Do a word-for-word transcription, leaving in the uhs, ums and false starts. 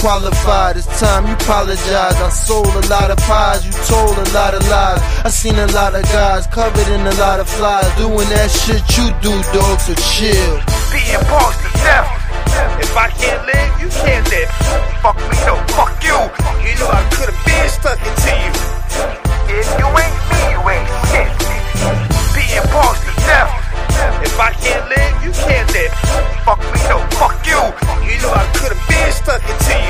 qualified. It's time you apologize. I sold a lot of pies, you told a lot of lies. I seen a lot of guys covered in a lot of flies, doing that shit you do, dog, so chill. Being boss is death. If I can't live, you can't live. Fuck me, yo.